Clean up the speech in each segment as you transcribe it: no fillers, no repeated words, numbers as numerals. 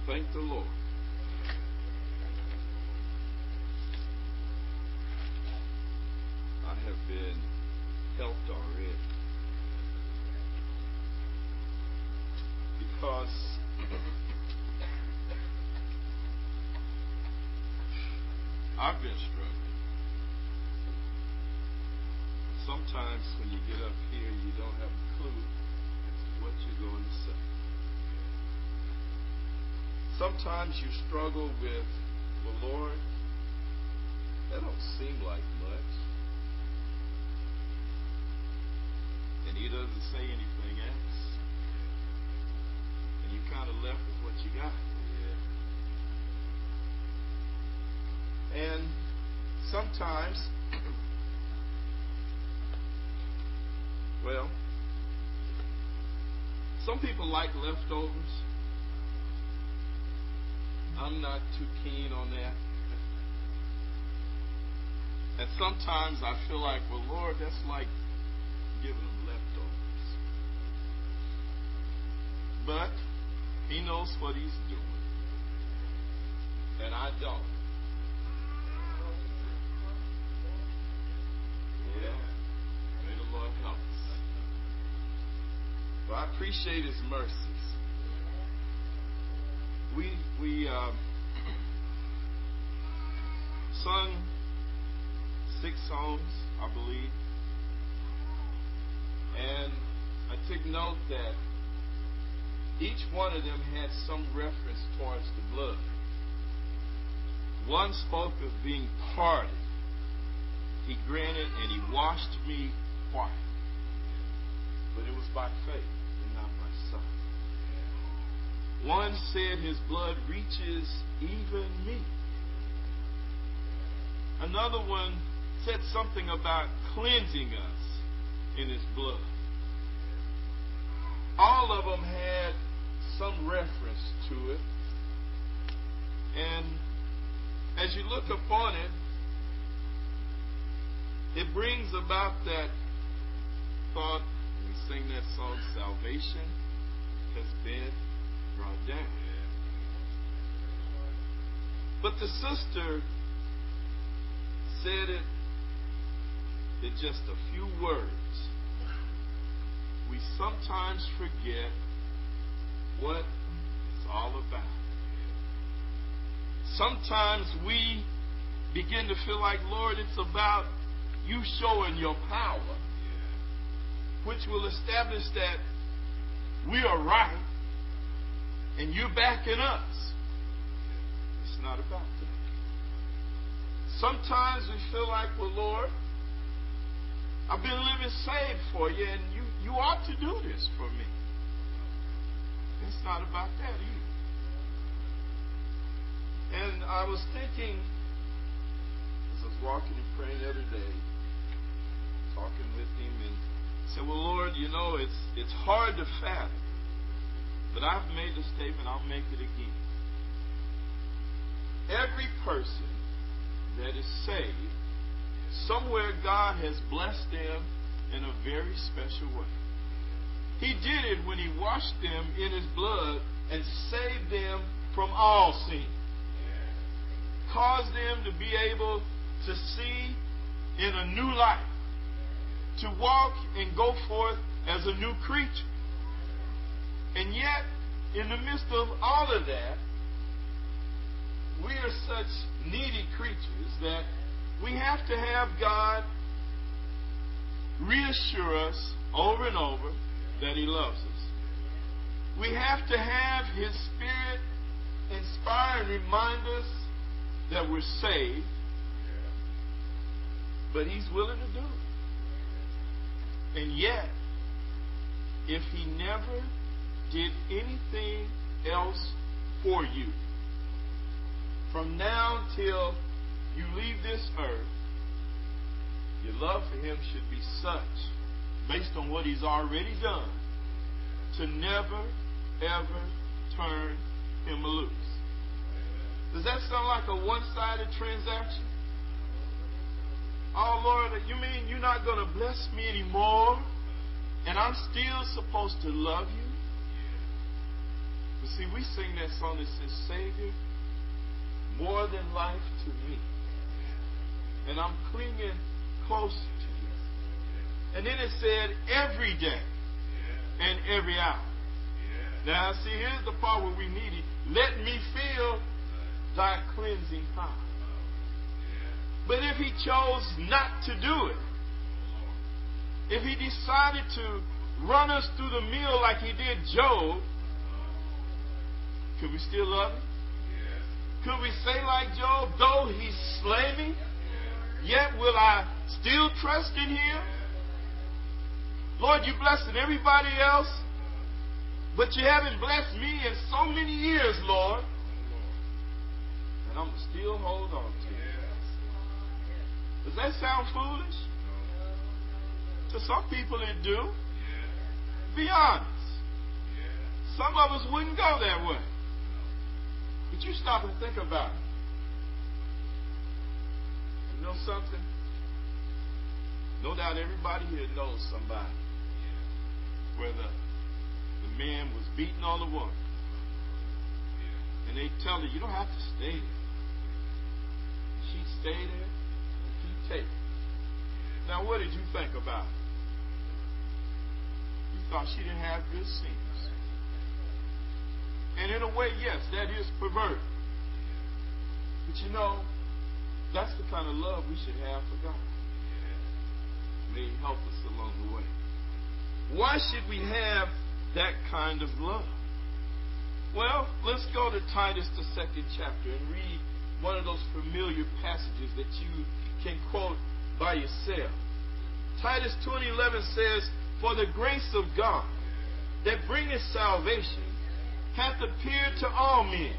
Thank the Lord. I have been helped already. Because I've been struggling. Sometimes when you get up here, you don't have a clue as to what you're going to say. Sometimes you struggle with, well, Lord, that don't seem like much. And He doesn't say anything else. And you kind of left with what you got. Yeah. And sometimes, well, some people like leftovers. I'm not too keen on that. And sometimes I feel like, well, Lord, that's like giving them leftovers. But He knows what He's doing. And I don't. Yeah. May the Lord help us. Well, I appreciate His mercies. We sung 6 songs, I believe. And I took note that each one of them had some reference towards the blood. One spoke of being pardoned. He granted and He washed me white. But it was by faith and not by sight. One said His blood reaches even me. Another one said something about cleansing us in His blood. All of them had some reference to it. And as you look upon it, it brings about that thought. We sing that song, salvation has been brought down. But the sister said it in just a few words. We sometimes forget what it's all about. Sometimes we begin to feel like, Lord, it's about You showing Your power, which will establish that we are right and You're backing us. It's not about that. Sometimes we feel like, well, Lord, I've been living saved for You, and you ought to do this for me. It's not about that either. And I was thinking, as I was walking and praying the other day, talking with Him, and said, well, Lord, it's hard to fathom. But I've made the statement, I'll make it again. Every person that is saved, somewhere God has blessed them in a very special way. He did it when He washed them in His blood and saved them from all sin. Caused them to be able to see in a new light. To walk and go forth as a new creature. And yet, in the midst of all of that, we are such needy creatures that we have to have God reassure us over and over that He loves us. We have to have His Spirit inspire and remind us that we're saved, but He's willing to do it. And yet, if He never did anything else for you, from now till you leave this earth, your love for Him should be such, based on what He's already done, to never, ever turn Him loose. Does that sound like a one-sided transaction? Oh, Lord, you mean you're not going to bless me anymore? And I'm still supposed to love You? But see, we sing that song that says, Savior, more than life to me. And I'm clinging close to you. And then it said, every day and every hour. Now, see, here's the part where we need it. Let me feel thy cleansing power. But if he chose not to do it, if he decided to run us through the mill like he did Job, could we still love him? Could we say like Job, though he slay me, yet will I still trust in him? Lord, you blessing everybody else, but you haven't blessed me in so many years, Lord. And I'm going to still hold on to it. Does that sound foolish? To some people it do. Be honest. Some of us wouldn't go that way. But you stop and think about it. You know something? No doubt everybody here knows somebody where the man was beating on the woman. And they tell her, you don't have to stay there. She'd stay there and keep taking. Now, what did you think about it? You thought she didn't have good sense. And in a way, yes, that is perverted. But you know, that's the kind of love we should have for God. May He help us along the way. Why should we have that kind of love? Well, let's go to Titus, the 2nd chapter, and read one of those familiar passages that you can quote by yourself. Titus 2:11 says, For the grace of God that bringeth salvation hath appeared to all men,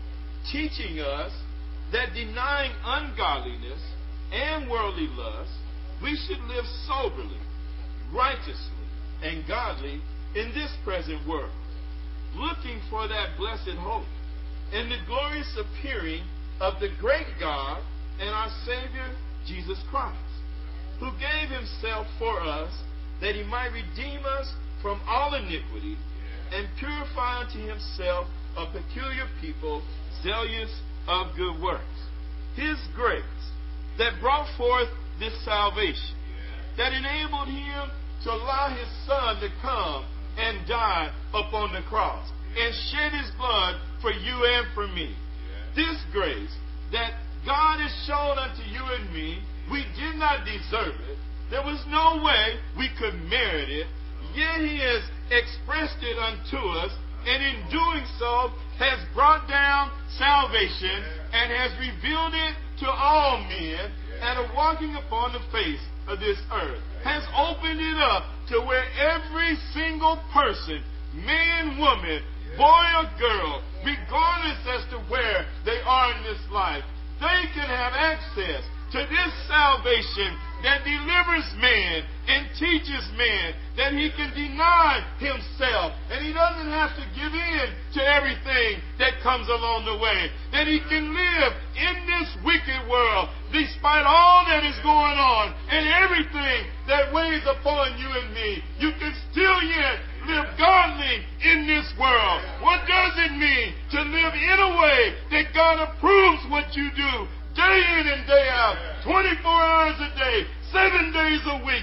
teaching us that denying ungodliness and worldly lust, we should live soberly, righteously, and godly in this present world, looking for that blessed hope and the glorious appearing of the great God and our Savior, Jesus Christ, who gave himself for us that he might redeem us from all iniquity and purify unto himself a peculiar people, zealous of good works. His grace that brought forth this salvation, that enabled him to allow his Son to come and die upon the cross and shed his blood for you and for me. This grace that God has shown unto you and me, we did not deserve it. There was no way we could merit it. Yet he has expressed it unto us, and in doing so has brought down salvation and has revealed it to all men and are walking upon the face of this earth. Has opened it up to where every single person, man, woman, boy or girl, regardless as to where they are in this life, they can have access to this salvation that delivers man and teaches man that he can deny himself and he doesn't have to give in to everything that comes along the way. That he can live in this wicked world despite all that is going on and everything that weighs upon you and me. You can still yet live godly in this world. What does it mean to live in a way that God approves what you do? Day in and day out, 24 hours a day, 7 days a week,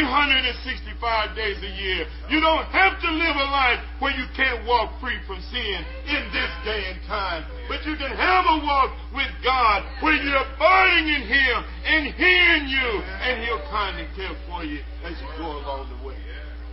365 days a year. You don't have to live a life where you can't walk free from sin in this day and time. But you can have a walk with God where you're abiding in Him and He in you, and He'll kindly care for you as you go along the way.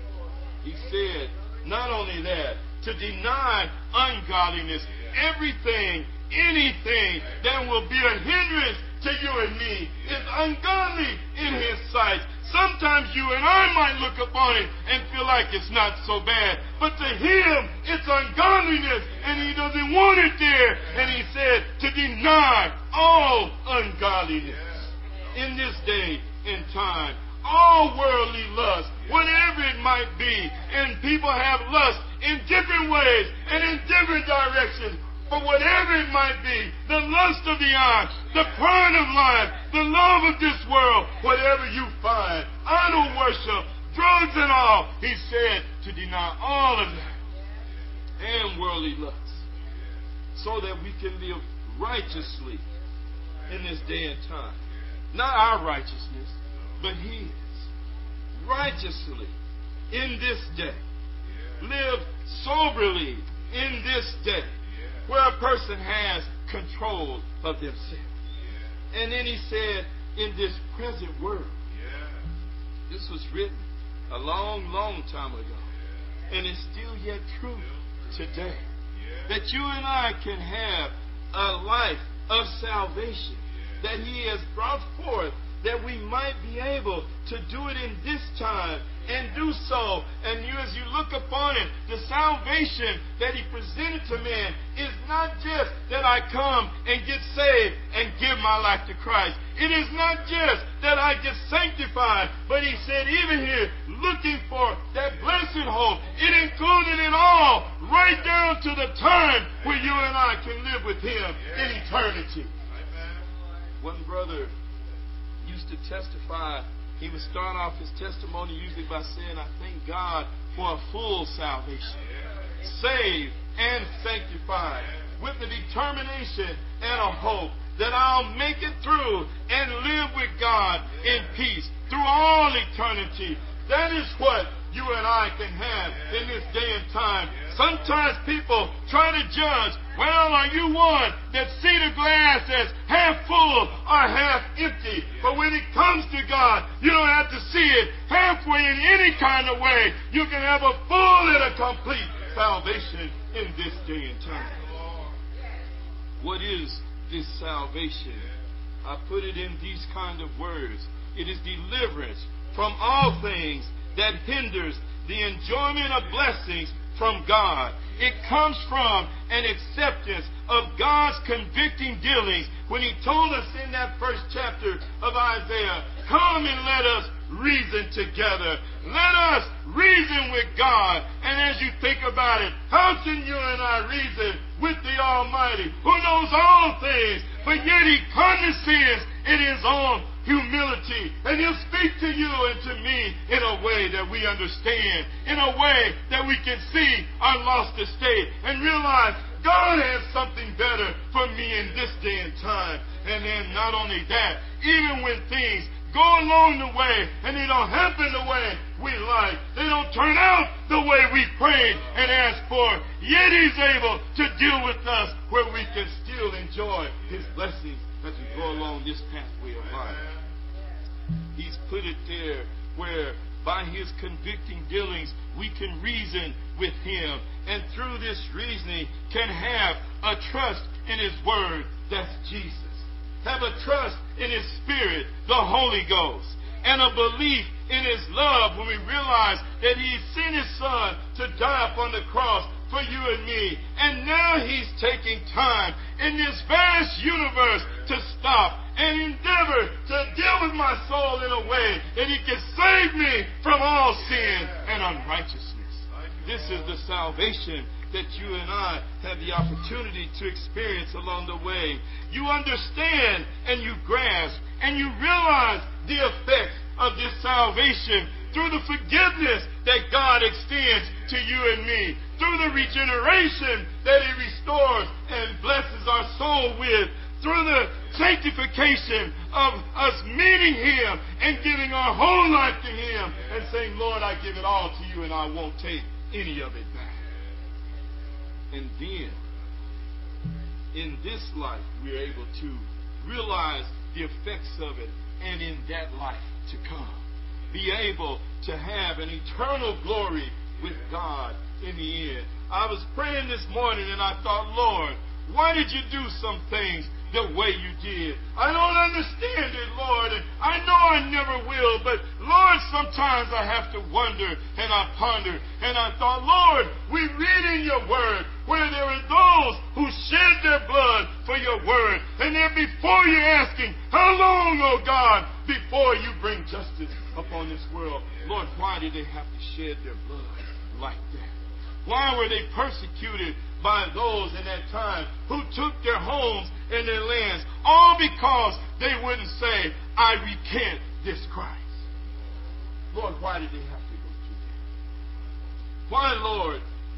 He said, not only that, to deny ungodliness, everything, anything that will be a hindrance to you and me is ungodly in His sight. Sometimes you and I might look upon it and feel like it's not so bad, but to Him it's ungodliness and He doesn't want it there. And He said to deny all ungodliness in this day and time. All worldly lust, whatever it might be, and people have lust in different ways and in different directions. But whatever it might be, the lust of the eye, the pride of life, the love of this world, whatever you find, idol worship, drugs and all, He said to deny all of that and worldly lusts, so that we can live righteously in this day and time. Not our righteousness, but His. Righteously in this day. Live soberly in this day, where a person has control of themselves. And then he said, in this present world. This was written a long, long time ago. And it's still yet true today. That you and I can have a life of salvation that He has brought forth, that we might be able to do it in this time and do so. And as you look upon it, the salvation that He presented to man is not just that I come and get saved and give my life to Christ. It is not just that I get sanctified, but He said even here, looking for that blessed hope, it included it all, right down to the time where you and I can live with Him in eternity. One brother used to testify. He would start off his testimony usually by saying, I thank God for a full salvation. Saved and sanctified with the determination and a hope that I'll make it through and live with God in peace through all eternity. That is what you and I can have in this day and time. Sometimes people try to judge, well, are you one that see the glass as half full or half empty? But when it comes to God, you don't have to see it halfway in any kind of way. You can have a full and a complete salvation in this day and time. What is this salvation? I put it in these kind of words. It is deliverance from all things that hinders the enjoyment of blessings from God. It comes from an acceptance of God's convicting dealings when He told us in that first chapter of Isaiah, come and let us reason together. Let us reason with God. And as you think about it, how can you and I reason with the Almighty who knows all things, but yet He condescends in His own humility, and He'll speak to you and to me in a way that we understand, in a way that we can see our lost estate and realize God has something better for me in this day and time. And then not only that, even when things go along the way and they don't happen the way we like, they don't turn out the way we prayed and asked for, yet He's able to deal with us where we can still enjoy His blessings as we go along this pathway of life. He's put it there where by His convicting dealings we can reason with Him, and through this reasoning can have a trust in His Word, that's Jesus. Have a trust in His Spirit, the Holy Ghost, and a belief in His love when we realize that He sent His Son to die upon the cross for you and me. And now He's taking time in this vast universe to stop and endeavor to deal with my soul in a way that He can save me from all sin and unrighteousness. This is the salvation that you and I have the opportunity to experience along the way. You understand and you grasp and you realize the effects of this salvation through the forgiveness that God extends to you and me, through the regeneration that He restores and blesses our soul with, through the sanctification of us meeting Him and giving our whole life to Him and saying, Lord, I give it all to you and I won't take any of it back. And then, in this life, we're able to realize the effects of it, and in that life to come, be able to have an eternal glory with God in the end. I was praying this morning and I thought, Lord, why did you do some things the way you did? I don't understand it, Lord, and I know I never will, but Lord, sometimes I have to wonder and I ponder, and I thought, Lord, we read in your word where there are those who shed their blood for your word, and they're before you asking, how long, oh God, before you bring justice upon this world? Lord, why did they have to shed their blood like that? Why were they persecuted by those in that time who took their homes and their lands, all because they wouldn't say, I recant this Christ? Lord, why did they have to go through that? Why, Lord,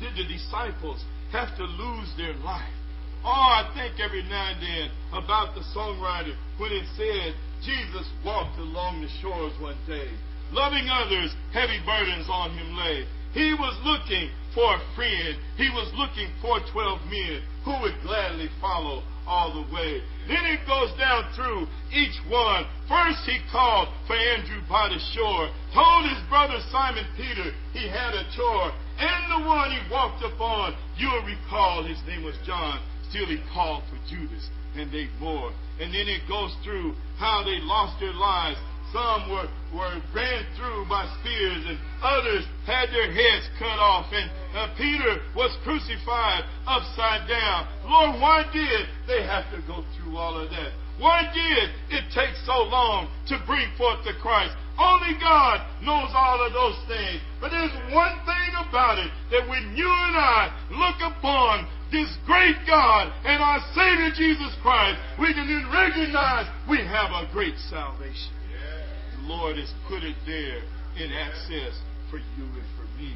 did the disciples have to lose their life? Oh, I think every now and then about the songwriter when it said, Jesus walked along the shores one day, loving others, heavy burdens on him lay. He was looking for a friend. He was looking for 12 men who would gladly follow all the way. Then it goes down through each one. First he called for Andrew by the shore, told his brother Simon Peter he had a chore, and the one he walked upon, you'll recall his name was John. Still he called for Judas, and they more. And then it goes through how they lost their lives. Some were ran through by spears, and others had their heads cut off. And Peter was crucified upside down. Lord, why did they have to go through all of that? Why did it take so long to bring forth the Christ? Only God knows all of those things. But there's one thing about it, that when you and I look upon this great God and our Savior Jesus Christ, we can then recognize we have a great salvation. The Lord has put it there in access for you and for me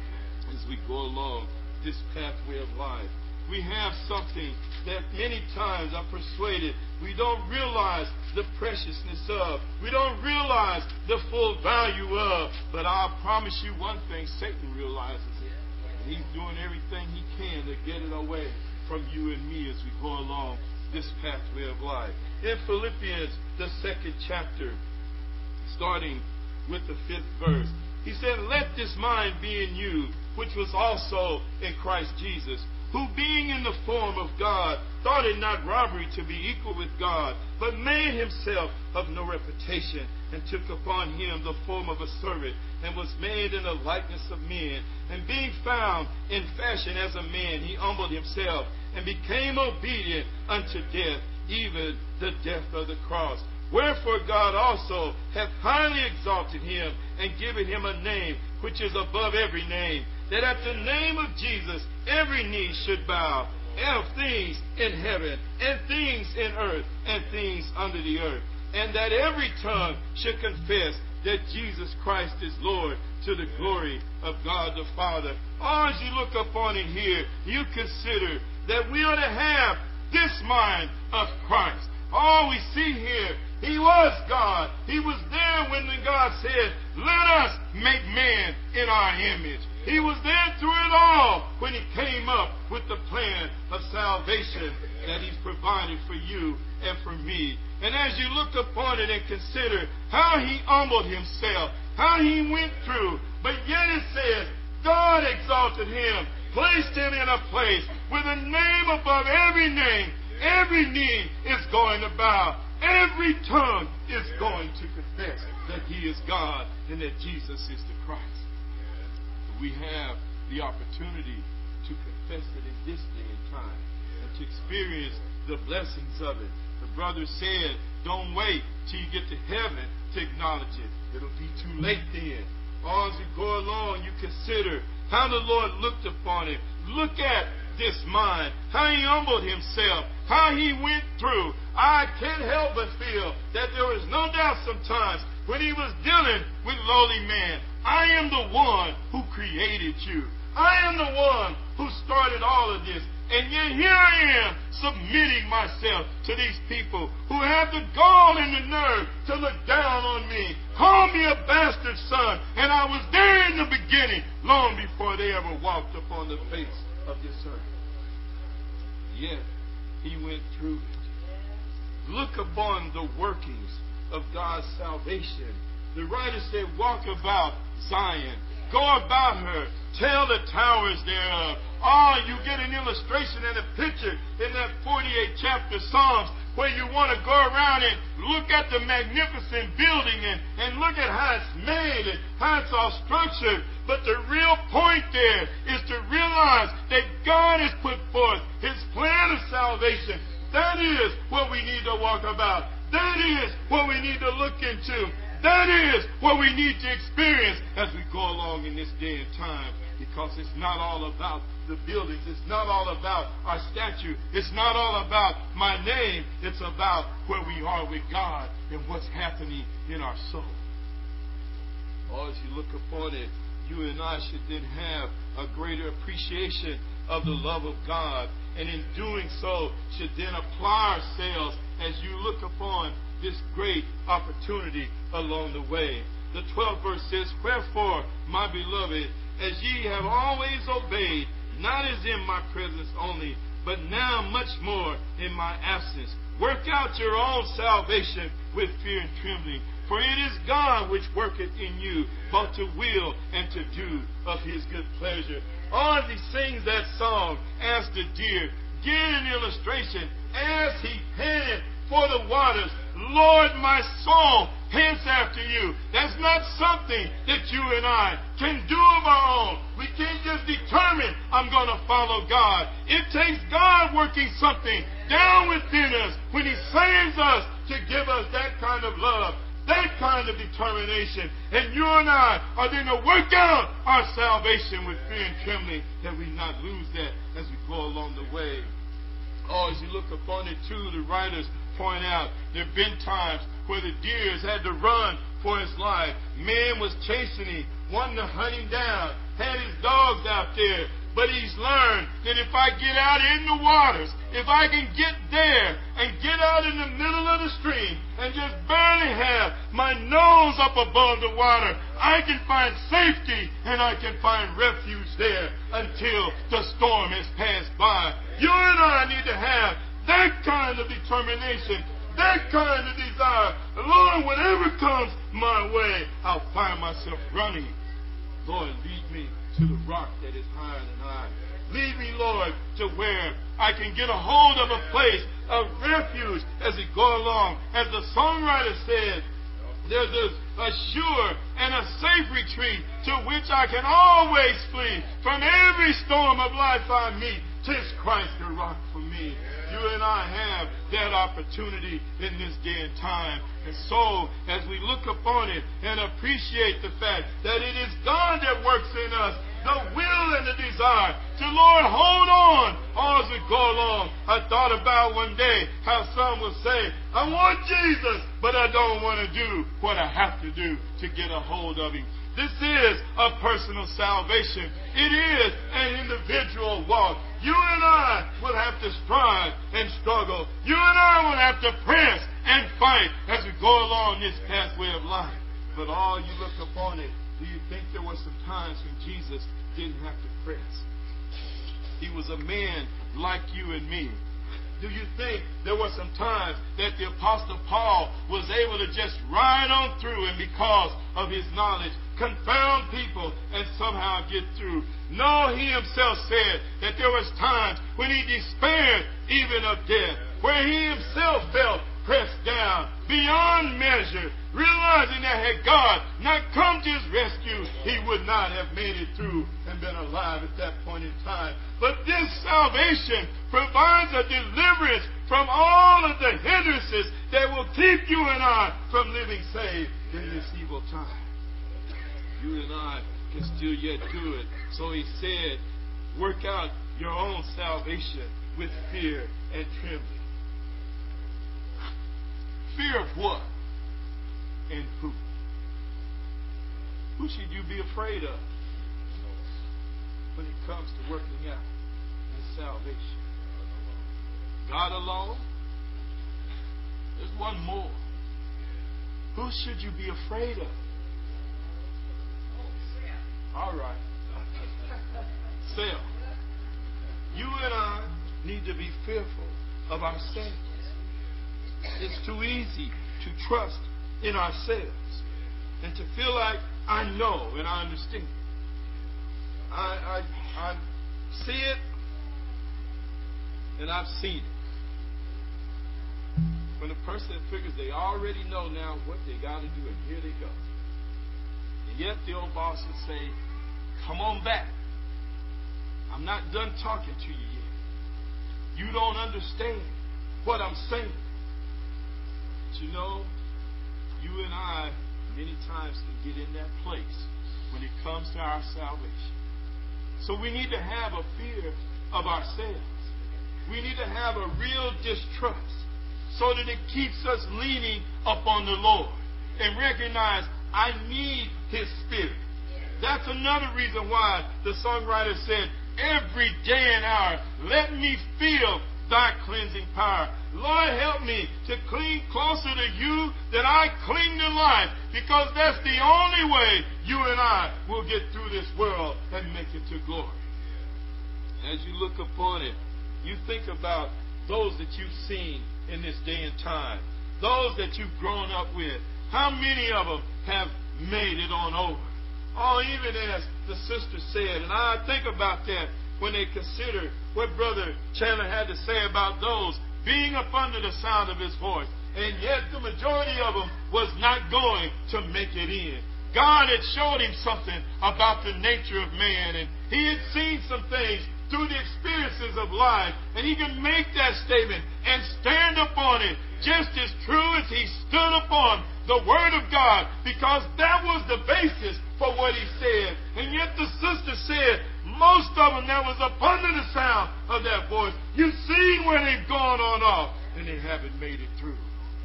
as we go along this pathway of life. We have something that many times I'm persuaded we don't realize the preciousness of. We don't realize the full value of. But I'll promise you one thing, Satan realizes it. And he's doing everything he can to get it away from you and me as we go along this pathway of life. In Philippians, the 2nd chapter, starting with the 5th verse, he said, let this mind be in you, which was also in Christ Jesus, who being in the form of God, thought it not robbery to be equal with God, but made himself of no reputation, and took upon him the form of a servant, and was made in the likeness of men. And being found in fashion as a man, he humbled himself, and became obedient unto death, even the death of the cross. Wherefore God also hath highly exalted him, and given him a name which is above every name, that at the name of Jesus every knee should bow, of things in heaven, and things in earth, and things under the earth, and that every tongue should confess that Jesus Christ is Lord, to the glory of God the Father. Or as you look upon it here, you consider that we ought to have this mind of Christ. Oh, we see here, he was God. He was there when God said, let us make man in our image. He was there through it all when he came up with the plan of salvation that he's provided for you and for me. And as you look upon it and consider how he humbled himself, how he went through, but yet it says, God exalted him, placed him in a place with a name above every name. Every knee is going to bow. Every tongue is going to confess that he is God and that Jesus is the Christ. We have the opportunity to confess it in this day and time and to experience the blessings of it. The brother said, don't wait till you get to heaven to acknowledge it. It'll be too late then. Or as you go along, you consider how the Lord looked upon it. Look at this mind, how he humbled himself, how he went through. I can't help but feel that there was no doubt sometimes when he was dealing with lowly man. I am the one who created you. I am the one who started all of this. And yet here I am submitting myself to these people who have the gall and the nerve to look down on me, call me a bastard son, and I was there in the beginning, long before they ever walked upon the face of this earth. Yet he went through it. Look upon the workings of God's salvation. The writer said, walk about Zion, go about her, tell the towers thereof. Oh, you get an illustration and a picture in that 48th chapter Psalms where you want to go around and look at the magnificent building and look at how it's made and how it's all structured. But the real point there is to realize that God has put forth his plan of salvation. That is what we need to walk about. That is what we need to look into. That is what we need to experience as we go along in this day and time. Because it's not all about the buildings. It's not all about our statue. It's not all about my name. It's about where we are with God and what's happening in our soul. Or as you look upon it, you and I should then have a greater appreciation of the love of God. And in doing so, should then apply ourselves as you look upon this great opportunity along the way. The 12th verse says, "Wherefore, my beloved, as ye have always obeyed, not as in my presence only, but now much more in my absence, work out your own salvation with fear and trembling. For it is God which worketh in you, both to will and to do of his good pleasure." Or as he sings that song, as the deer, give an illustration, as he panted for the waters, Lord, my soul pants after you. That's not something that you and I can do of our own. We can't just determine, I'm going to follow God. It takes God working something down within us when he saves us to give us that kind of love, that kind of determination. And you and I are then to work out our salvation with fear and trembling, that we not lose that as we go along the way. Oh, as you look upon it too, the writers point out there have been times where the deers had to run for his life. Man was chasing him, wanting to hunt him down, had his dogs out there. But he's learned that if I get out in the waters, if I can get there and get out in the middle of the stream and just barely have my nose up above the water, I can find safety and I can find refuge there until the storm has passed by. You and I need to have that kind of determination, that kind of desire. Lord, whatever comes my way, I'll find myself running. Lord, lead me to the rock that is higher than I. Lead me, Lord, to where I can get a hold of a place of refuge as we go along. As the songwriter said, there's a sure and a safe retreat to which I can always flee. From every storm of life I meet, 'tis Christ the rock for me. You and I have that opportunity in this day and time. And so, as we look upon it and appreciate the fact that it is God that works in us, the will and the desire to, Lord, hold on all as we go along. I thought about one day how some will say, I want Jesus, but I don't want to do what I have to do to get a hold of him. This is a personal salvation. It is an individual walk. You and I will have to strive and struggle. You and I will have to press and fight as we go along this pathway of life. But all you look upon it, do you think there were some times when Jesus didn't have to press? He was a man like you and me. Do you think there were some times that the Apostle Paul was able to just ride on through and because of his knowledge confound people and somehow get through? No, he himself said that there was times when he despaired even of death, where he himself felt pressed down beyond measure, realizing that had God not come to his rescue, he would not have made it through and been alive at that point in time. But this salvation provides a deliverance from all of the hindrances that will keep you and I from living saved in this evil time. You and I can still yet do it. So he said, work out your own salvation with fear and trembling. Fear of what? And who? Who should you be afraid of when it comes to working out this salvation? God alone? There's one more. Who should you be afraid of? All right. Self. You and I need to be fearful of ourselves. It's too easy to trust in ourselves and to feel like I know and I understand. I see it and I've seen it. When a person figures they already know now what they got to do, and here they go. And yet the old boss would say, come on back. I'm not done talking to you yet. You don't understand what I'm saying. But you know, you and I many times can get in that place when it comes to our salvation. So we need to have a fear of ourselves. We need to have a real distrust so that it keeps us leaning upon the Lord and recognize I need His Spirit. That's another reason why the songwriter said, every day and hour, let me feel thy cleansing power. Lord, help me to cling closer to you than I cling to life, because that's the only way you and I will get through this world and make it to glory. As you look upon it, you think about those that you've seen in this day and time, those that you've grown up with. How many of them have made it on over? Oh, even as the sister said, and I think about that when they consider what Brother Chandler had to say about those being up under the sound of his voice, and yet the majority of them was not going to make it in. God had showed him something about the nature of man, and he had seen some things through the experiences of life, and he can make that statement and stand upon it just as true as he stood upon the Word of God, because that was the basis for what he said. And yet the sister said, most of them that was up under the sound of that voice, you've seen where they've gone on off, and they haven't made it through.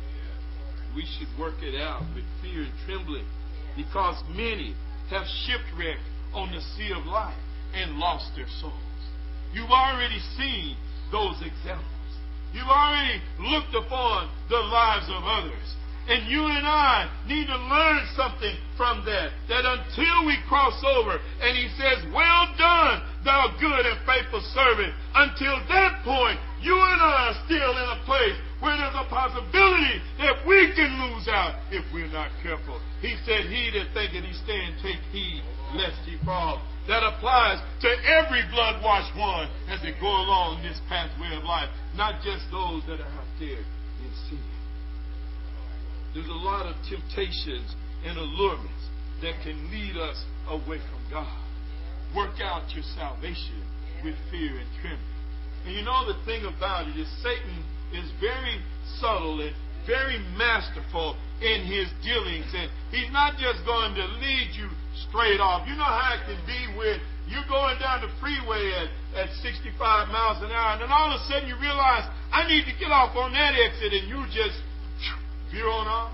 We should work it out with fear and trembling, because many have shipwrecked on the sea of life and lost their souls. You've already seen those examples. You've already looked upon the lives of others. And you and I need to learn something from that. That until we cross over, and he says, well done, thou good and faithful servant. Until that point, you and I are still in a place where there's a possibility that we can lose out if we're not careful. He said, he that thinketh he stand, take heed lest he fall. That applies to every blood-washed one as they go along this pathway of life, not just those that are out there in sin. There's a lot of temptations and allurements that can lead us away from God. Work out your salvation with fear and trembling. And you know the thing about it is Satan is very subtle and very masterful in his dealings. And he's not just going to lead you straight off. You know how it can be when you're going down the freeway at 65 miles an hour, and then all of a sudden you realize, I need to get off on that exit, and you just veer on off.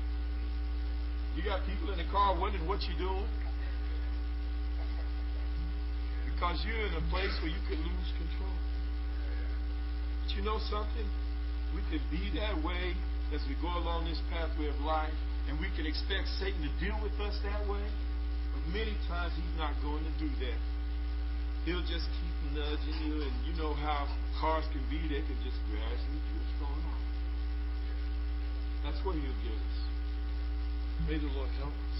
You got people in the car wondering what you're doing, because you're in a place where you could lose control. But you know something? We could be that way as we go along this pathway of life, and we can expect Satan to deal with us that way. But many times he's not going to do that. He'll just keep nudging you, and you know how cars can be. They can just gradually drift on off. That's where he'll get us. May the Lord help us.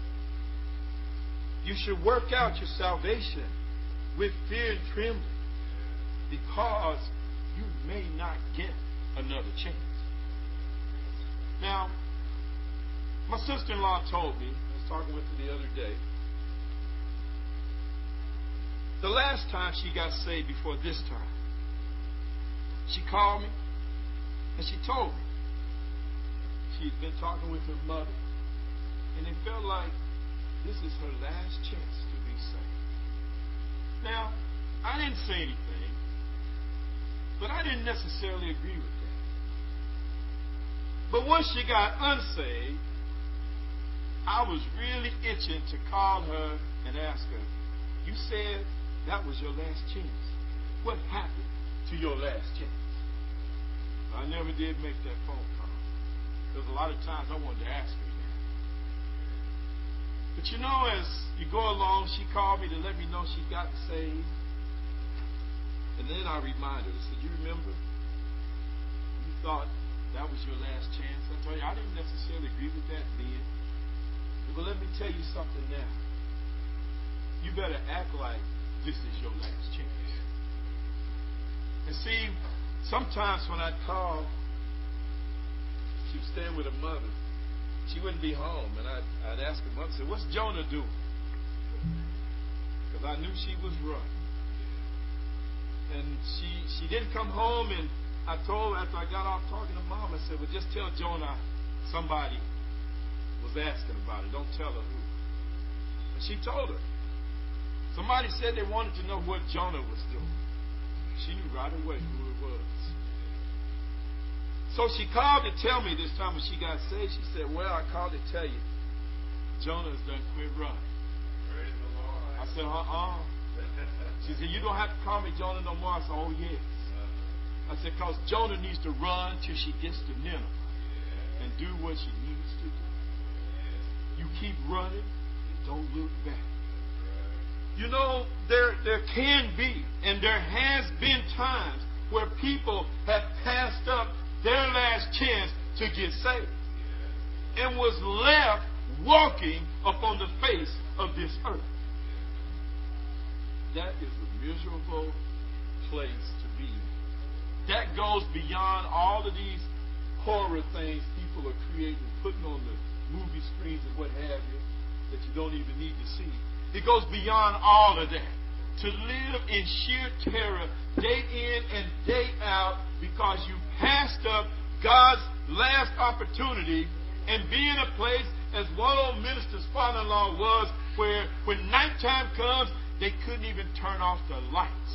You should work out your salvation with fear and trembling, because you may not get another chance. Now, my sister-in-law told me, I was talking with her the other day, the last time she got saved before this time, she called me and she told me she'd been talking with her mother, and it felt like this is her last chance to be saved. Now, I didn't say anything, but I didn't necessarily agree with that. But once she got unsaved, I was really itching to call her and ask her, you said that was your last chance. What happened to your last chance? I never did make that phone call. There was a lot of times I wanted to ask her that. But you know, as you go along, she called me to let me know she got saved. And then I reminded her, I said, you remember? You thought that was your last chance. I told you, I didn't necessarily agree with that then. But let me tell you something now. You better act like this is your last chance. And see, sometimes when I'd call, she was staying with her mother. She wouldn't be home. And I'd ask her mother, I said, what's Jonah doing? Because I knew she was running. And she didn't come home, and I told her after I got off talking to Mom, I said, well, just tell Jonah somebody was asking about it. Don't tell her who. And she told her. Somebody said they wanted to know what Jonah was doing. She knew right away who it was. So she called to tell me this time when she got saved. She said, well, I called to tell you, Jonah's done quit running. said, She said, you don't have to call me Jonah no more. I said, oh, yes. I said, because Jonah needs to run till she gets to Nineveh and do what she needs to do. You keep running and don't look back. You know, there can be and there has been times where people have passed up their last chance to get saved and was left walking upon the face of this earth. That is a miserable place to be in. That goes beyond all of these horror things people are creating, putting on the movie screens and what have you, that you don't even need to see. It goes beyond all of that. To live in sheer terror day in and day out because you passed up God's last opportunity and be in a place, as one old minister's father-in-law was, where when nighttime comes, they couldn't even turn off the lights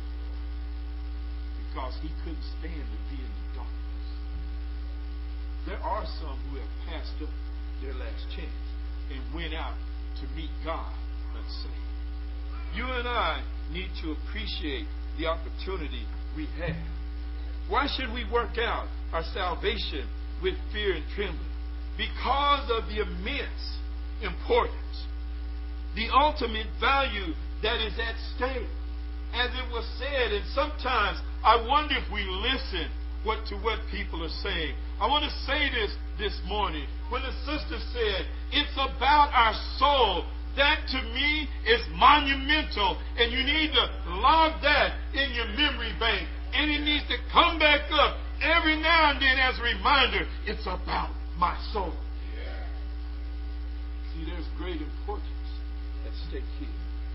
because he couldn't stand to be in the darkness. There are some who have passed up their last chance and went out to meet God unsaved. You and I need to appreciate the opportunity we have. Why should we work out our salvation with fear and trembling? Because of the immense importance, the ultimate value that is at stake. As it was said, and sometimes I wonder if we listen to what people are saying. I want to say this morning. When the sister said, it's about our soul, that to me is monumental, and you need to log that in your memory bank, and it needs to come back up every now and then as a reminder. It's about my soul. Yeah. See, there's great importance at stake here.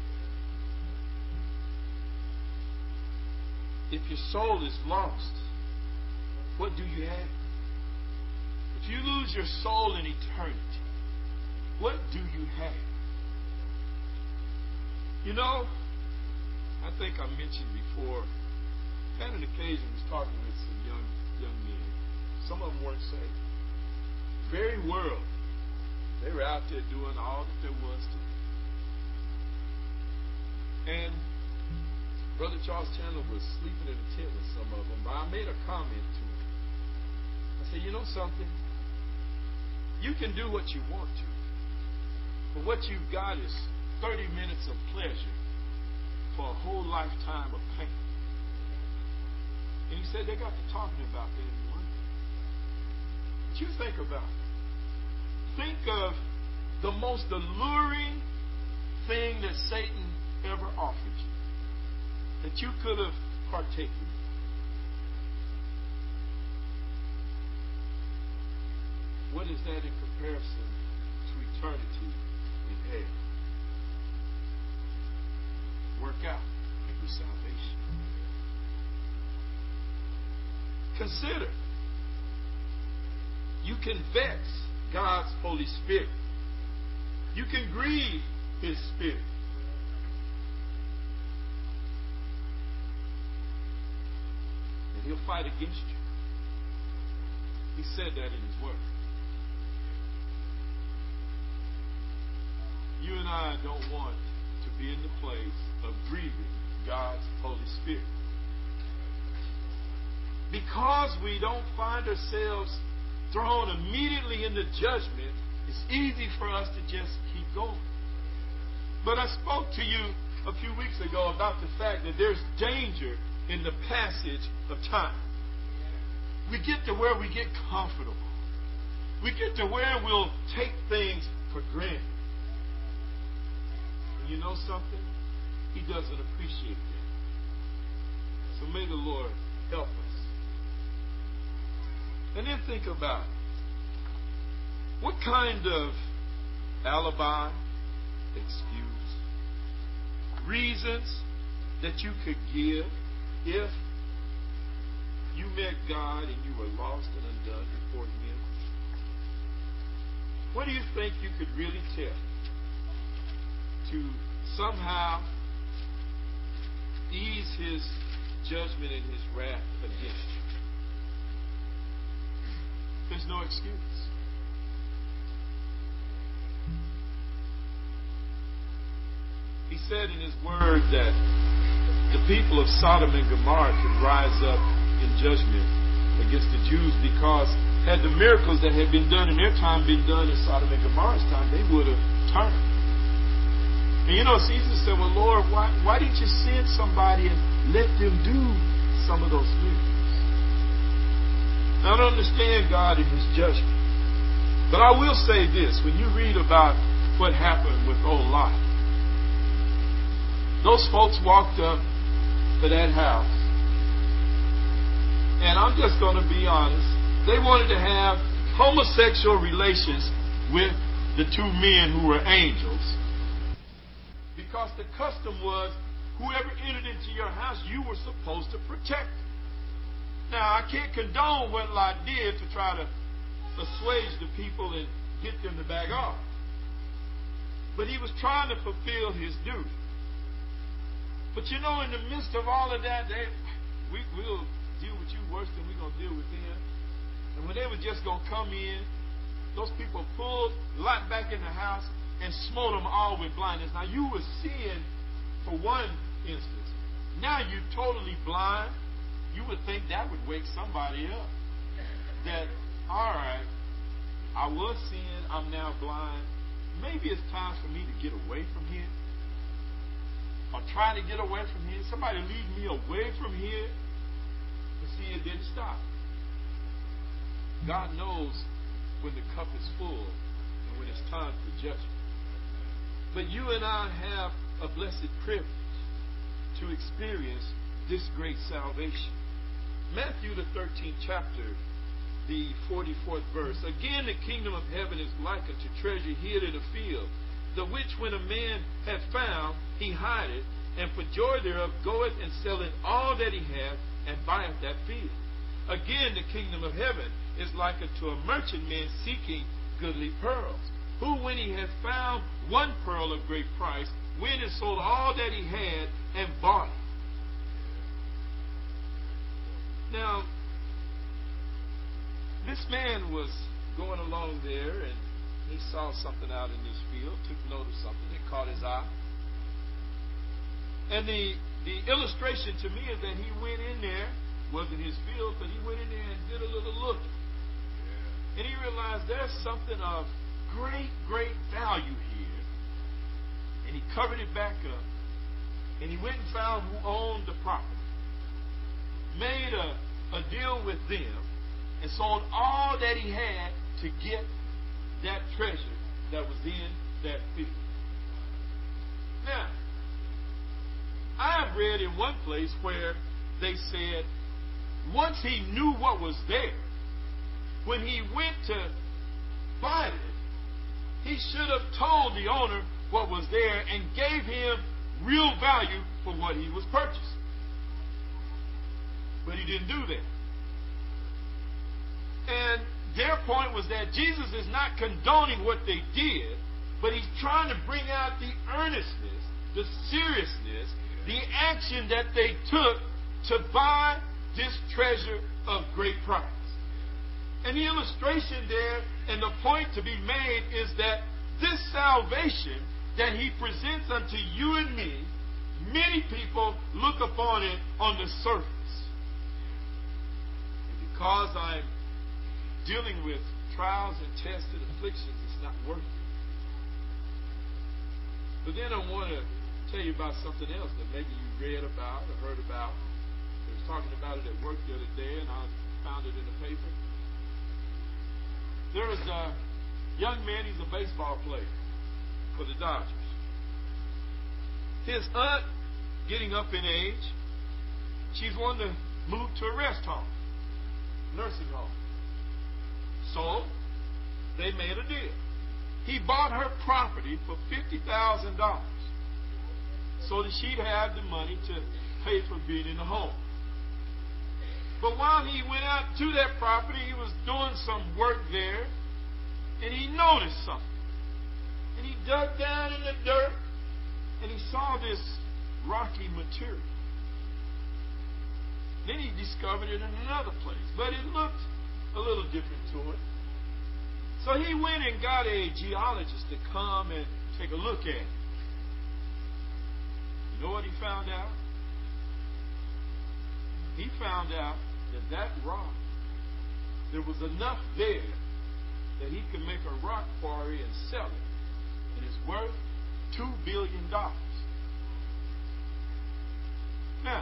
If your soul is lost, what do you have? If you lose your soul in eternity, what do you have? You know, I think I mentioned before, I had an occasion was talking with some young men. Some of them weren't saved. Very world. They were out there doing all that there was to do. And Brother Charles Chandler was sleeping in a tent with some of them, but I made a comment to him. I said, you know something? You can do what you want to, but what you've got is 30 minutes of pleasure for a whole lifetime of pain. And he said they got to talking about that in one. But you think about it. Think of the most alluring thing that Satan ever offered you, that you could have partaken in. What is that in comparison to eternity in hell? Work out your salvation. Consider, you can vex God's Holy Spirit. You can grieve His Spirit. And He'll fight against you. He said that in His Word. You and I don't want to be in the place of grieving God's Holy Spirit. Because we don't find ourselves thrown immediately into judgment, it's easy for us to just keep going. But I spoke to you a few weeks ago about the fact that there's danger in the passage of time. We get to where we get comfortable. We get to where we'll take things for granted. And you know something? He doesn't appreciate that. So may the Lord help us. And then think about it. What kind of alibi, excuse, reasons that you could give if you met God and you were lost and undone before Him? What do you think you could really tell to somehow ease His judgment and His wrath against you? There's no excuse. He said in His Word that the people of Sodom and Gomorrah could rise up in judgment against the Jews because had the miracles that had been done in their time been done in Sodom and Gomorrah's time, they would have turned. And Jesus said, well, Lord, why didn't you send somebody and let them do some of those miracles? Now, I don't understand God in His judgment. But I will say this. When you read about what happened with old Lot, those folks walked up to that house. And I'm just going to be honest. They wanted to have homosexual relations with the two men who were angels. Because the custom was, whoever entered into your house, you were supposed to protect. Now, I can't condone what Lot did to try to assuage the people and get them to back off. But he was trying to fulfill his duty. But in the midst of all of that, we'll deal with you worse than we're going to deal with them. And when they were just going to come in, those people pulled Lot back in the house and smote them all with blindness. Now, you were seeing for one instance. Now you're totally blind. You would think that would wake somebody up. That, all right, I was seeing, I'm now blind. Maybe it's time for me to get away from here. Or try to get away from here. Somebody lead me away from here. But see, it didn't stop. God knows when the cup is full and when it's time for judgment. But you and I have a blessed privilege to experience this great salvation. Matthew, the 13th chapter, the 44th verse. Again, the kingdom of heaven is like unto treasure hid in a field, the which when a man hath found, he hideth, and for joy thereof goeth and selleth all that he hath, and buyeth that field. Again, the kingdom of heaven is like unto a merchant man seeking goodly pearls, who when he hath found one pearl of great price, went and sold all that he had, and bought it. Now, this man was going along there, and he saw something out in this field, took note of something that caught his eye. And the illustration to me is that he went in there, wasn't his field, but he went in there and did a little looking. Yeah. And he realized there's something of great, great value here. And he covered it back up. And he went and found who owned the property. Made a deal with them and sold all that he had to get that treasure that was in that field. Now, I have read in one place where they said once he knew what was there, when he went to buy it, he should have told the owner what was there and gave him real value for what he was purchasing. But he didn't do that. And their point was that Jesus is not condoning what they did, but he's trying to bring out the earnestness, the seriousness, the action that they took to buy this treasure of great price. And the illustration there and the point to be made is that this salvation that he presents unto you and me, many people look upon it on the surface. And because I'm dealing with trials and tests and afflictions, it's not worth it. But then I want to tell you about something else that maybe you read about or heard about. They was talking about it at work the other day, and I found it in the paper. There is a young man, he's a baseball player for the Dodgers. His aunt, getting up in age, she's wanting to move to a rest home, nursing home. So, they made a deal. He bought her property for $50,000 so that she'd have the money to pay for being in the home. But while he went out to that property, he was doing some work there, and he noticed something. And he dug down in the dirt, and he saw this rocky material. Then he discovered it in another place, but it looked a little different to him. So he went and got a geologist to come and take a look at it. You know what he found out? He found out that rock, there was enough there that he could make a rock quarry and sell it. And it's worth $2 billion. Now,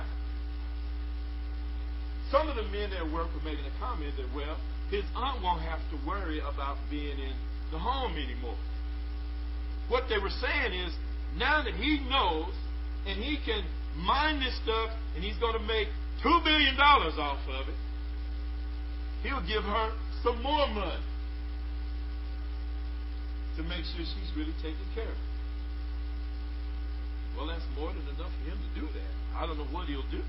some of the men at work were making a comment that, well, his aunt won't have to worry about being in the home anymore. What they were saying is, now that he knows and he can mine this stuff and he's going to make $2 billion off of it, he'll give her some more money to make sure she's really taken care of. Well, that's more than enough for him to do that. I don't know what he'll do.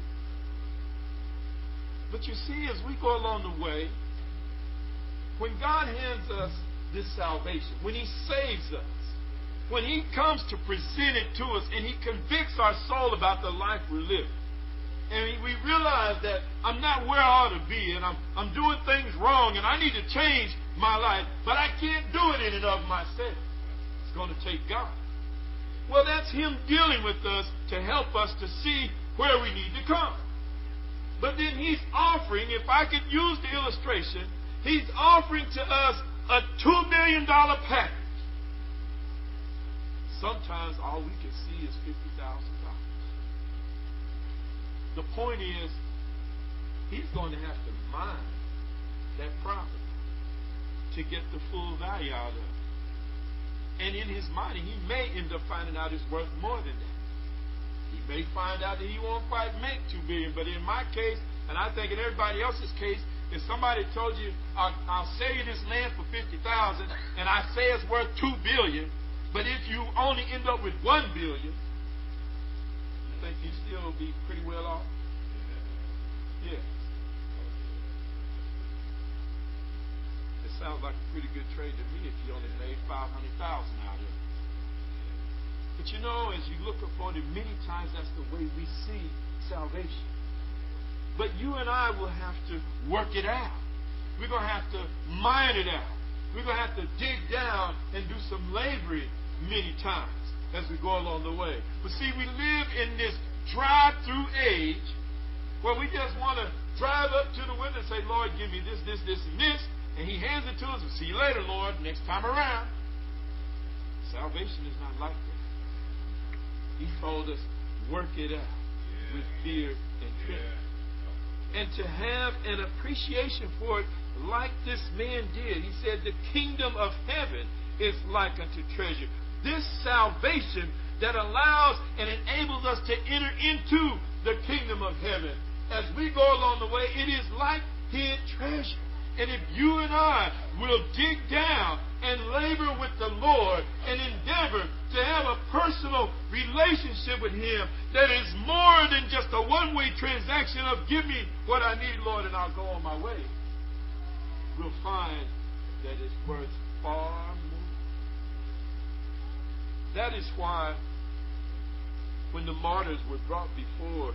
But you see, as we go along the way, when God hands us this salvation, when he saves us, when he comes to present it to us and he convicts our soul about the life we're living, and we realize that I'm not where I ought to be, and I'm doing things wrong, and I need to change my life, but I can't do it in and of myself. It's going to take God. Well, that's him dealing with us to help us to see where we need to come. But then he's offering, if I could use the illustration, he's offering to us a $2 million package. Sometimes all we can see is $50,000. The point is, he's going to have to mine that property to get the full value out of it. And in his mining, he may end up finding out it's worth more than that. He may find out that he won't quite make $2 billion. But in my case, and I think in everybody else's case, if somebody told you, I'll sell you this land for $50,000, and I say it's worth $2 billion, but if you only end up with $1 billion, you think you still be pretty well off? Yeah. It sounds like a pretty good trade to me if you only made $500,000 out of it. But you know, as you look upon it, many times that's the way we see salvation. But you and I will have to work it out. We're going to have to mine it out. We're going to have to dig down and do some laboring many times as we go along the way. But see, we live in this drive-through age where we just want to drive up to the window and say, Lord, give me this, this, this, and this. And he hands it to us. We'll see you later, Lord, next time around. Salvation is not like that. He told us, work it out with fear and trembling. And to have an appreciation for it like this man did. He said, the kingdom of heaven is like unto treasure. This salvation that allows and enables us to enter into the kingdom of heaven. As we go along the way, it is like hid treasure. And if you and I will dig down and labor with the Lord and endeavor to have a personal relationship with him that is more than just a one-way transaction of give me what I need, Lord, and I'll go on my way, we'll find that it's worth far more. That is why when the martyrs were brought before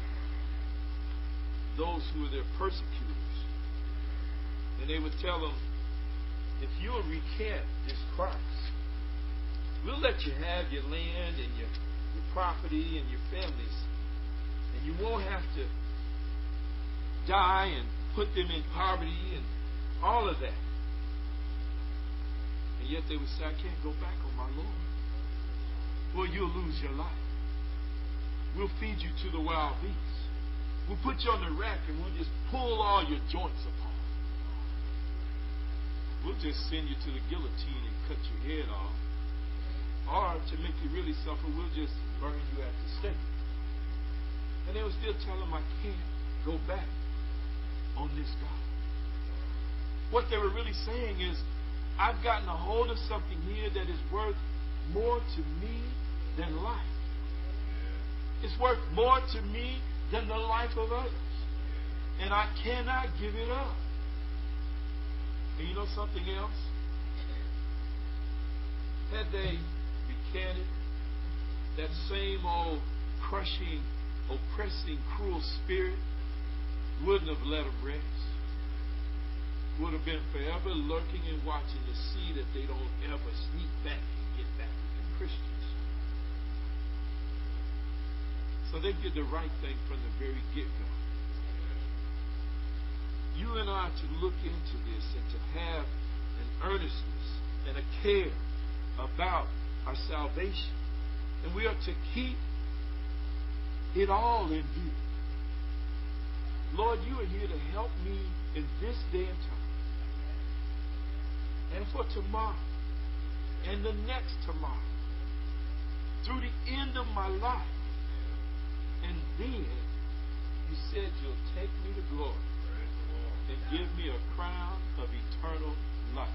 those who were their persecutors, and they would tell them, if you'll recant this Christ, we'll let you have your land and your property and your families, and you won't have to die and put them in poverty and all of that. And yet they would say, I can't go back on my Lord. Well, you'll lose your life. We'll feed you to the wild beasts. We'll put you on the rack and we'll just pull all your joints apart. We'll just send you to the guillotine and cut your head off. Or to make you really suffer, we'll just burn you at the stake. And they will still tell him, I can't go back on this God. What they were really saying is, I've gotten a hold of something here that is worth more to me than life. It's worth more to me than the life of others. And I cannot give it up. And you know something else? Had they recanted, that same old crushing, oppressing, cruel spirit wouldn't have let them rest. Would have been forever lurking and watching to see that they don't ever sneak back and get back with the Christians. So they did the right thing from the very get-go. You and I are to look into this and to have an earnestness and a care about our salvation. And we are to keep it all in view. Lord, you are here to help me in this day and time. And for tomorrow. And the next tomorrow. Through the end of my life. And then you said you'll take me to glory and give me a crown of eternal life.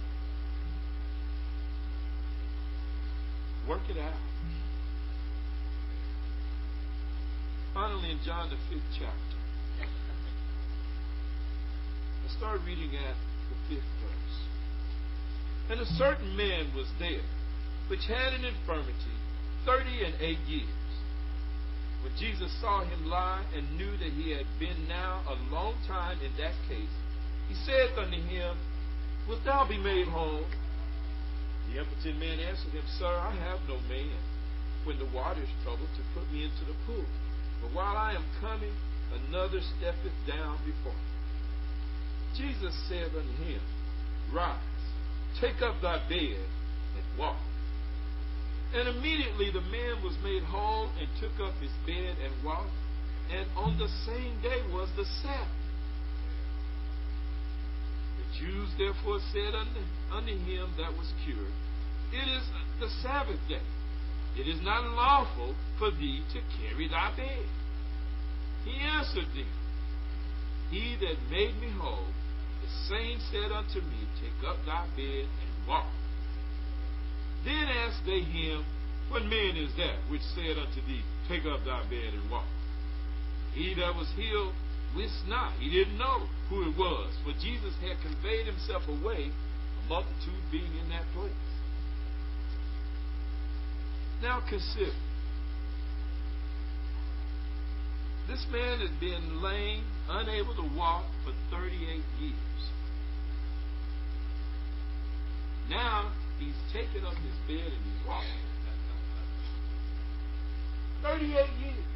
Work it out. Finally, in John the 5th chapter, I start reading at the 5th verse. And a certain man was there, which had an infirmity 38 years. When Jesus saw him lie and knew that he had been now a long time in that case, he said unto him, Wilt thou be made whole? The impotent man answered him, Sir, I have no man, when the water is troubled, to put me into the pool. But while I am coming, another steppeth down before me. Jesus said unto him, Rise, take up thy bed, and walk. And immediately the man was made whole, and took up his bed and walked. And on the same day was the Sabbath. The Jews therefore said unto him that was cured, It is the Sabbath day. It is not lawful for thee to carry thy bed. He answered them, He that made me whole, the same said unto me, Take up thy bed and walk. Then asked they him, What man is that which said unto thee, Take up thy bed and walk? He that was healed wist not. He didn't know who it was, for Jesus had conveyed himself away, a multitude being in that place. Now consider. This man had been lame, unable to walk for 38 years. Now he's taken up his bed and he's walking. 38 years.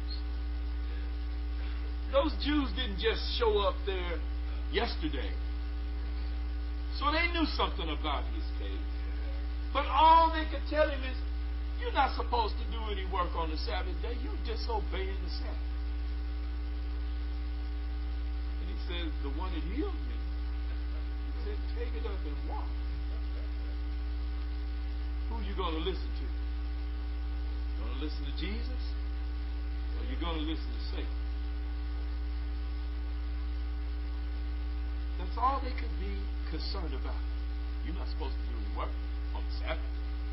Those Jews didn't just show up there yesterday. So they knew something about his case. But all they could tell him is, you're not supposed to do any work on the Sabbath day. You're disobeying the Sabbath. And he says, the one that healed me, he said, take it up and walk. Who are you going to listen to? Going to listen to Jesus? Or are you going to listen to Satan? That's all they could be concerned about. You're not supposed to do any work on the Sabbath.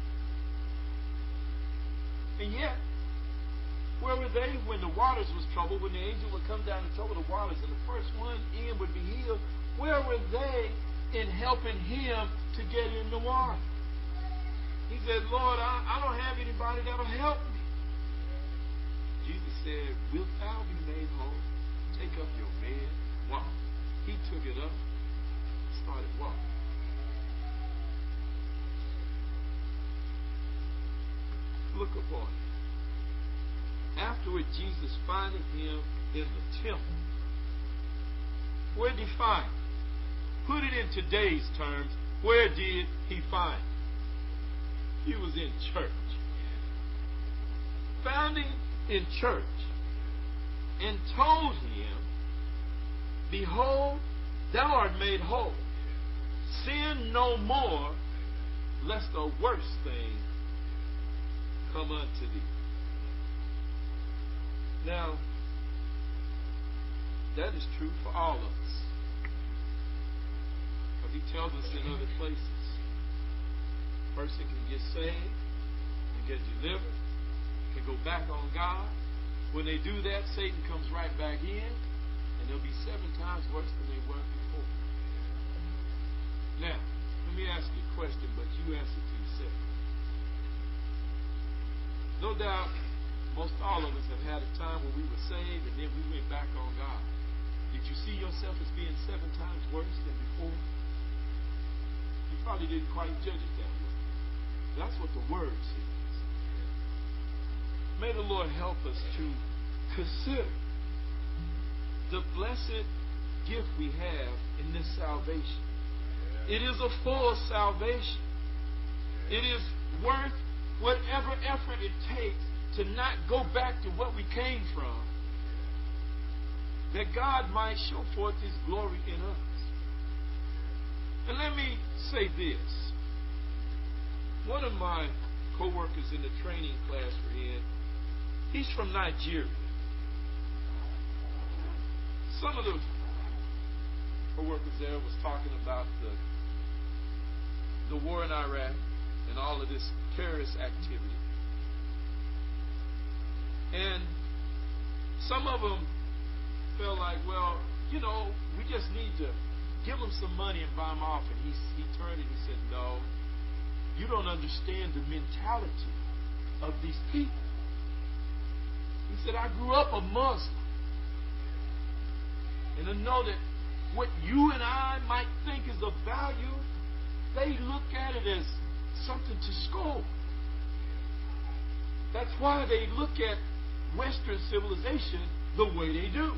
And yet, where were they when the waters was troubled, when the angel would come down and trouble the waters and the first one in would be healed? Where were they in helping him to get in the water? He said, Lord, I don't have anybody that will help me. Jesus said, Wilt thou be made whole? Take up your bed, walk. He took it up and started walking. Look upon him. Afterward, Jesus finding him in the temple. Where did he find him? Put it in today's terms, where did he find him? He was in church. Found him in church and told him, Behold, thou art made whole. Sin no more, lest a worse thing come unto thee. Now, that is true for all of us. Because he tells us in other places, a person can get saved, can get delivered, can go back on God. When they do that, Satan comes right back in, and they'll be 7 times worse than they were before. Now, let me ask you a question, but you answer to yourself. No doubt, most all of us have had a time when we were saved and then we went back on God. Did you see yourself as being 7 times worse than before? You probably didn't quite judge it that way. That's what the Word says. May the Lord help us to consider the blessed gift we have in this salvation. It is a full salvation. It is worth whatever effort it takes to not go back to what we came from, that God might show forth His glory in us. And let me say this. One of my co-workers in the training class we're in, he's from Nigeria. Some of the co-workers there was talking about the war in Iraq and all of this terrorist activity. And some of them felt like, well, we just need to give them some money and buy them off. And he turned and he said, no, you don't understand the mentality of these people. He said, I grew up a Muslim. And to know that what you and I might think is of value, they look at it as something to scold. That's why they look at Western civilization the way they do.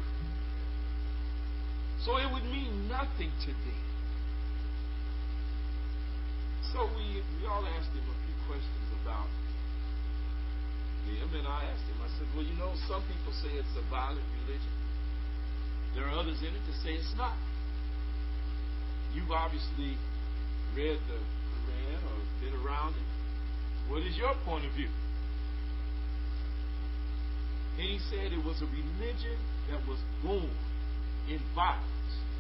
So it would mean nothing to them. So we all asked him a few questions about them, and I asked him, I said, well, some people say it's a violent religion. There are others in it that say it's not. You've obviously read the Quran or been around it. What is your point of view? And he said it was a religion that was born in violence.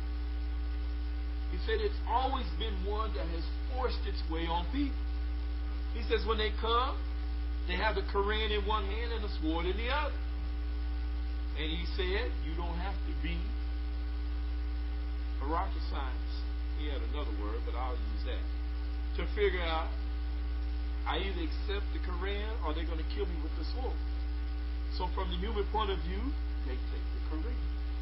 He said it's always been one that has forced its way on people. He says when they come, they have the Quran in one hand and a sword in the other. And he said, you don't have to be a rocket science. He had another word, but I'll use that. To figure out, I either accept the Quran or they're going to kill me with the sword. So from the human point of view, they take the Quran.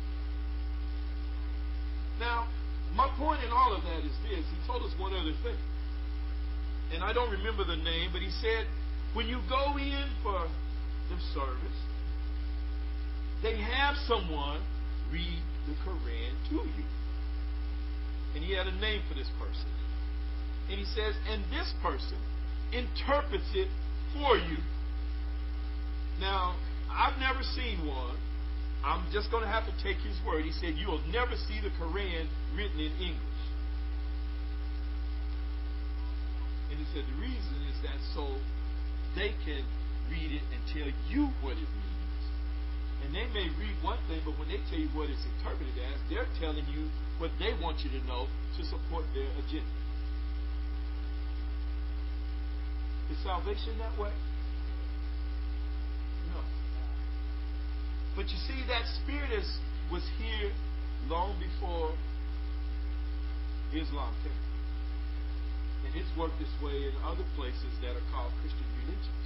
Now, my point in all of that is this. He told us one other thing. And I don't remember the name, but he said, when you go in for the service, they have someone read the Quran to you. And he had a name for this person. And he says, and this person interprets it for you. Now, I've never seen one. I'm just going to have to take his word. He said, you'll never see the Quran written in English. And he said, the reason is that so they can read it and tell you what it means. And they may read one thing, but when they tell you what it's interpreted as, they're telling you what they want you to know to support their agenda. Is salvation that way? No. But you see, that spirit was here long before Islam came. And it's worked this way in other places that are called Christian religions.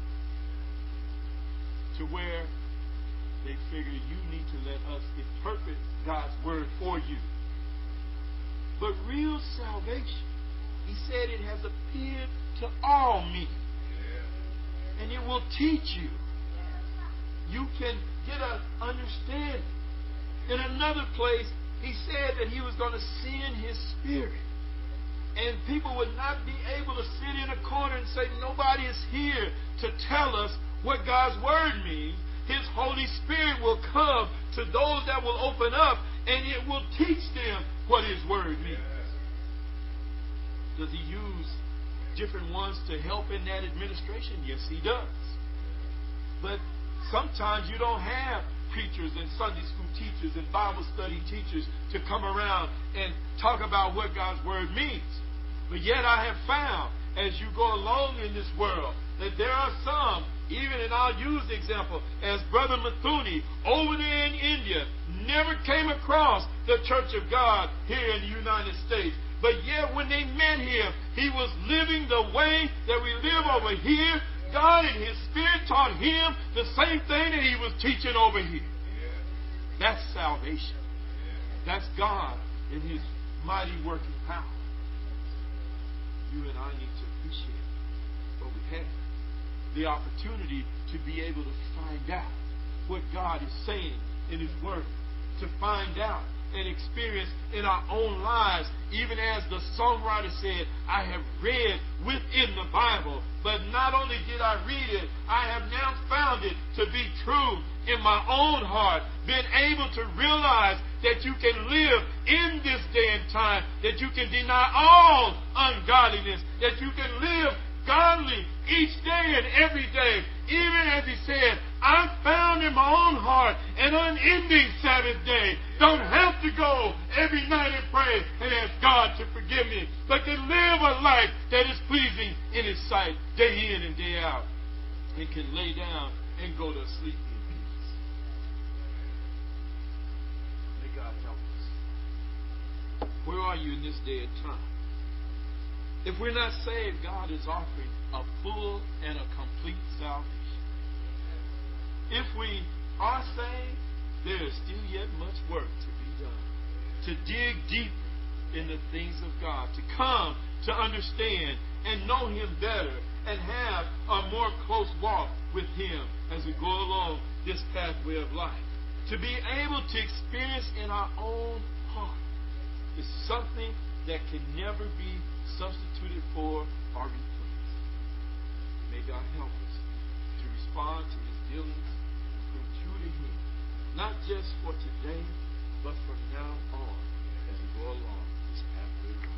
To where they figure you need to let us interpret God's word for you. But real salvation, he said, it has appeared to all men. And it will teach you. You can get an understanding. In another place, he said that he was going to send his spirit. And people would not be able to sit in a corner and say, nobody is here to tell us what God's word means. His Holy Spirit will come to those that will open up, and it will teach them what His word means. Does He use different ones to help in that administration? Yes, He does. But sometimes you don't have preachers and Sunday school teachers and Bible study teachers to come around and talk about what God's word means. But yet I have found, as you go along in this world, that there are some, even, and I'll use the example, as Brother Mathuni over there in India never came across the Church of God here in the United States. But yet when they met him, he was living the way that we live over here. God in His Spirit taught him the same thing that He was teaching over here. That's salvation. That's God in His mighty working power. You and I need to appreciate what we have. The opportunity to be able to find out what God is saying in His Word, to find out and experience in our own lives. Even as the songwriter said, I have read within the Bible, but not only did I read it, I have now found it to be true in my own heart. Been able to realize that you can live in this day and time, that you can deny all ungodliness, that you can live godly each day and every day. Even as he said, I found in my own heart an unending Sabbath day. Don't have to go every night and pray and ask God to forgive me, but to live a life that is pleasing in His sight day in and day out. And can lay down and go to sleep in peace. May God help us. Where are you in this day and time? If we're not saved, God is offering a full and a complete salvation. If we are saved, there is still yet much work to be done. To dig deeper in the things of God. To come to understand and know Him better. And have a more close walk with Him as we go along this pathway of life. To be able to experience in our own heart is something that can never be substituted for or replaced. May God help us to respond to His dealings and prove true to Him, not just for today, but from now on as we go along this pathway of life.